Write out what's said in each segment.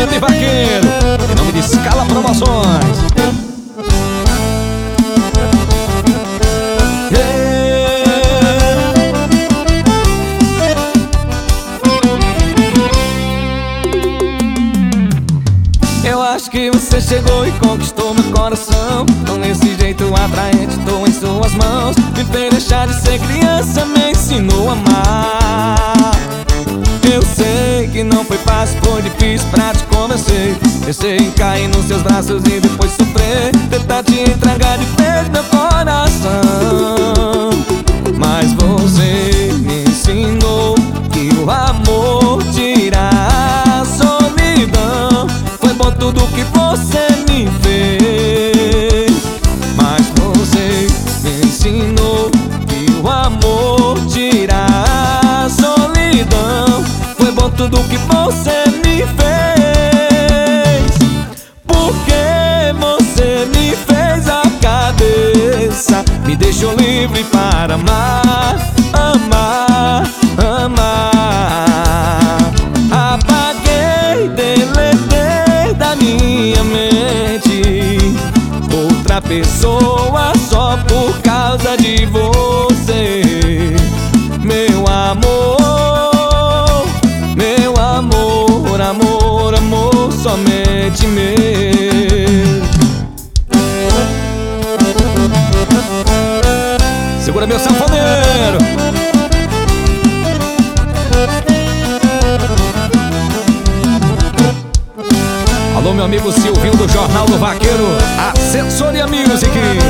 de Vaqueiro, em nome de Scala Promoções. Eu acho que você chegou e conquistou meu coração. Com esse jeito atraente, tô em suas mãos. Me fez deixar de ser criança, me ensinou a amar. Eu sei que não foi fácil, foi difícil pra te convencer. Pensei em cair nos seus braços e depois sofrer, tentar te entregar de vez meu coração. Mas você me ensinou que o amor tira a solidão. Foi bom tudo que você me fez, mas você me ensinou que o amor tira a solidão. Foi bom tudo que você me fez, porque você me fez a cabeça, me deixou livre para amar, amar, amar. Apaguei, deletei da minha mente outra pessoa só por causa de você, meu amor, meu amor, amor, amor, somente meu. Segura meu sanfoneiro. Alô, meu amigo Silvinho do Jornal do Vaqueiro, Assessoria Music.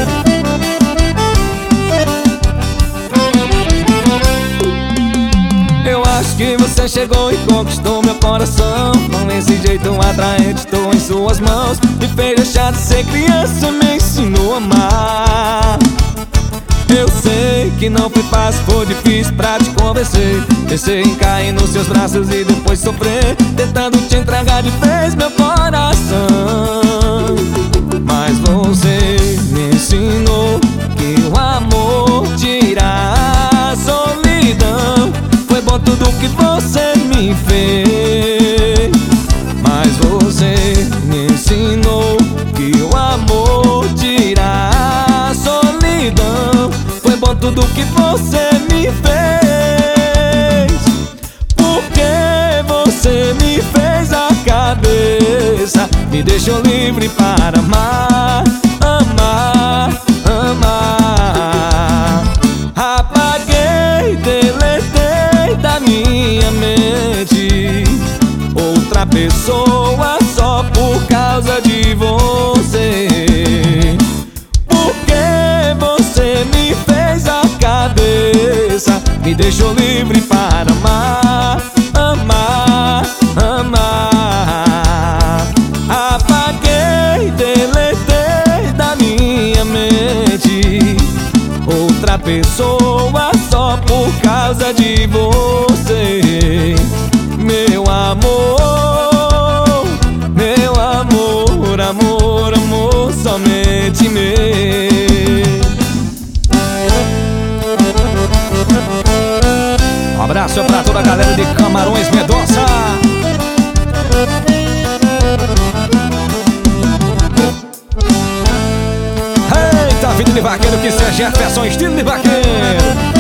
Eu acho que você chegou e conquistou meu coração. Com esse jeito atraente, tô em suas mãos. Me fez deixar de ser criança, me ensinou a amar. Eu sei que não foi fácil, foi difícil pra te convencer. Pensei em cair nos seus braços e depois sofrer, tentando te entregar de vez meu coração. Mas você me ensinou que o amor tira a solidão. Foi bom tudo que você me fez, mas você me ensinou que o amor tira a solidão. Foi bom tudo que você me fez, porque você me fez a cabeça, me deixou livre para amar, amar, amar. Apaguei, deletei da minha mente outra pessoa só por causa de você, porque você me fez a cabeça, me deixou livre para amar, amar, amar. Apaguei, deletei da minha mente outra pessoa só por causa de você, meu amor, meu amor, amor, amor, somente meu. Um abraço pra toda a galera de Camarões Mendonça. Eita, vida de vaqueiro, que seja Jefferson, estilo de vaqueiro.